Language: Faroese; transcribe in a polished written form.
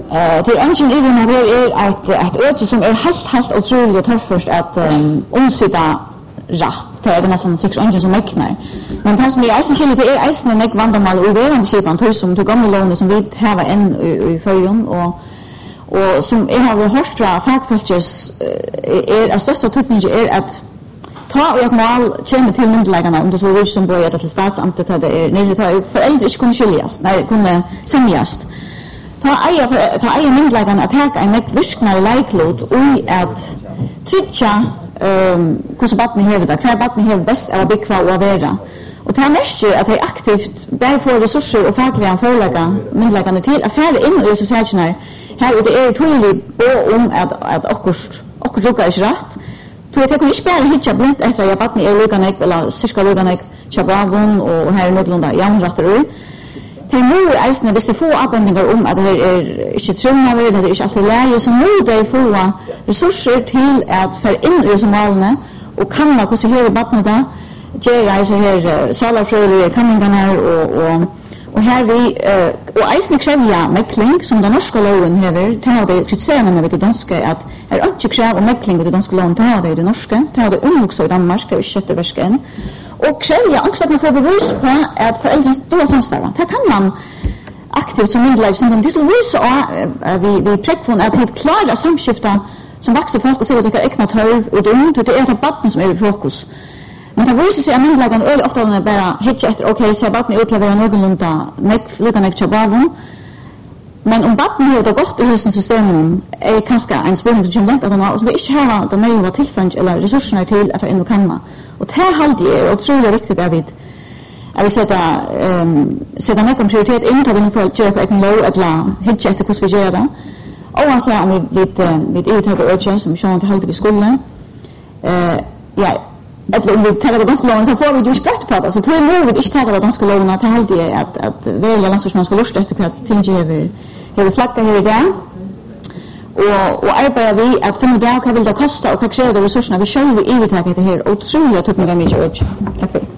till ungen i den här ett öde som helt otroligt torrförst att omsätta rätt. Det är nästan 6 ungen som mäknar. Men det som är eisen skiljer det är eisen en vandamal och verande skipan som till gamla lån som vi har en i förrjun och som har hört från fagfolkes är största tutningen är att ta och jag kommer till myndigheterna om det så vill som börjar till statsamtet det är när det tar föräldrar inte kunde skiljas när kunde sämjas ta eja myndigheterna att ha en virknar likelot och att trycka hur barnen har det för barnen har bäst av bekva och vara och det här märker att det är aktivt där får resurser och fackliga förlägga myndigheterna till affärer in i societeterna här det är tydligt om att och druga är rätt. Så jag kan inte bara hitta blint efter jag barnen är luganek eller cirka luganek chabavon och här medlunda jamratterui. Det är nu eisne hvis det få avbindningar om att det är inte trunnaver eller det är inte alltid läge så nu det få resurser till att för in i somalene och kanna hur så här barnen där ger så här salarfröliga kanningarna och här vi och eisne krävja mäkling som den norska loven hever tar det kritiserna med det danska att är inte kräv och mäkling det danska loven tar det norska tar det också i Danmark det är inte värsken och krävja också att man får bevis på att föräldrar då samstämma det kan man aktivt som myndighet som den till visa vi präckfon att det klara samskifta som växer folk och säger att det är äkna törv och det är ett barn som är i fokus. Men det visar sig att myndigheterna är ofta bara hittar efter okej, så barnen utleverar någorlunda luganek chabavon. Men om barnen har det gott i husen systemen är kanske en spårning som kommer långt att de har och det inte har de möjliga tillfällen eller resurserna till att in och kamma. Och det här halvdje är otroligt viktigt att vi sätta mycket prioritet in till för att göra på egen lov eller hittar efter hur vi gör det. Och alltså om vi uttaget urgent som vi inte halvdje i skolan. Eller om vi tar det danska loven så får vi ju spött på det. Så tror jag nog vi inte tar det danska loven att halvdje att välja landstordsman ska lusta efter att tinge över flagga här idag. Och arbetar vi att finna ut vad vill det kosta och vad kräver resurserna vi själva i uttaget det här otroliga typ av mycket. Tack för